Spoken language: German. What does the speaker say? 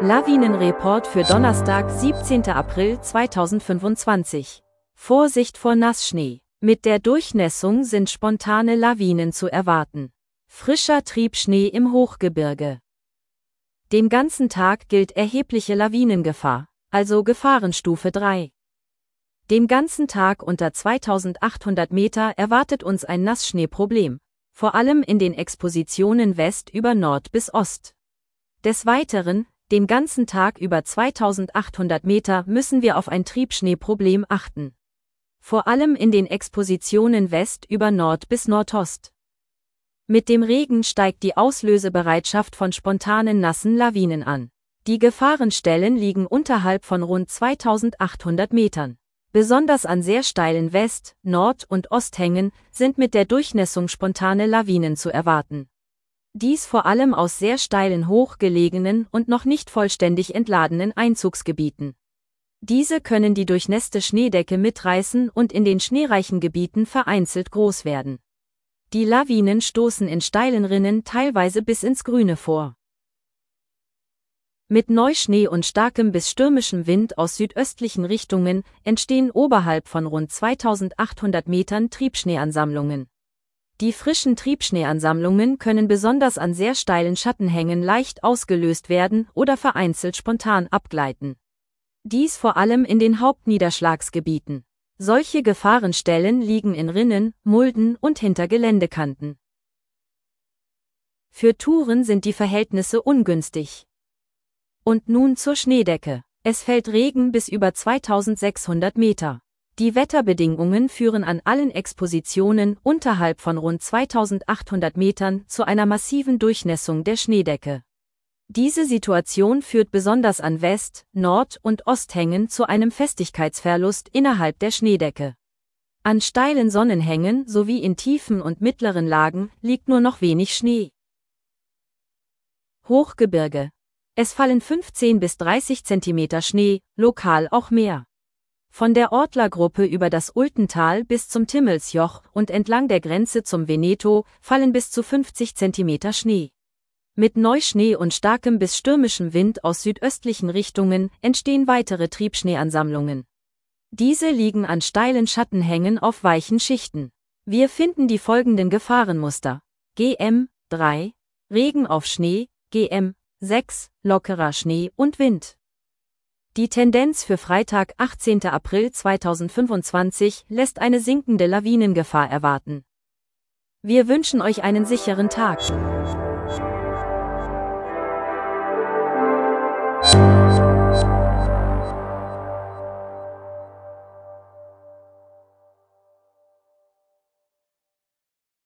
Lawinenreport für Donnerstag, 17. April 2025. Vorsicht vor Nassschnee. Mit der Durchnässung sind spontane Lawinen zu erwarten. Frischer Triebschnee im Hochgebirge. Den ganzen Tag gilt erhebliche Lawinengefahr, also Gefahrenstufe 3. Den ganzen Tag unter 2800 Meter erwartet uns ein Nassschneeproblem, vor allem in den Expositionen West über Nord bis Ost. Des Weiteren, den ganzen Tag über 2800 Meter müssen wir auf ein Triebschneeproblem achten. Vor allem in den Expositionen West über Nord bis Nordost. Mit dem Regen steigt die Auslösebereitschaft von spontanen nassen Lawinen an. Die Gefahrenstellen liegen unterhalb von rund 2800 Metern. Besonders an sehr steilen West-, Nord- und Osthängen sind mit der Durchnässung spontane Lawinen zu erwarten. Dies vor allem aus sehr steilen hochgelegenen und noch nicht vollständig entladenen Einzugsgebieten. Diese können die durchnässte Schneedecke mitreißen und in den schneereichen Gebieten vereinzelt groß werden. Die Lawinen stoßen in steilen Rinnen teilweise bis ins Grüne vor. Mit Neuschnee und starkem bis stürmischem Wind aus südöstlichen Richtungen entstehen oberhalb von rund 2800 Metern Triebschneeansammlungen. Die frischen Triebschneeansammlungen können besonders an sehr steilen Schattenhängen leicht ausgelöst werden oder vereinzelt spontan abgleiten. Dies vor allem in den Hauptniederschlagsgebieten. Solche Gefahrenstellen liegen in Rinnen, Mulden und hinter Geländekanten. Für Touren sind die Verhältnisse ungünstig. Und nun zur Schneedecke. Es fällt Regen bis über 2600 Meter. Die Wetterbedingungen führen an allen Expositionen unterhalb von rund 2800 Metern zu einer massiven Durchnässung der Schneedecke. Diese Situation führt besonders an West-, Nord- und Osthängen zu einem Festigkeitsverlust innerhalb der Schneedecke. An steilen Sonnenhängen sowie in tiefen und mittleren Lagen liegt nur noch wenig Schnee. Hochgebirge. Es fallen 15 bis 30 Zentimeter Schnee, lokal auch mehr. Von der Ortlergruppe über das Ultental bis zum Timmelsjoch und entlang der Grenze zum Veneto fallen bis zu 50 Zentimeter Schnee. Mit Neuschnee und starkem bis stürmischem Wind aus südöstlichen Richtungen entstehen weitere Triebschneeansammlungen. Diese liegen an steilen Schattenhängen auf weichen Schichten. Wir finden die folgenden Gefahrenmuster: GM 3, Regen auf Schnee, GM 6, lockerer Schnee und Wind. Die Tendenz für Freitag, 18. April 2025 lässt eine sinkende Lawinengefahr erwarten. Wir wünschen euch einen sicheren Tag.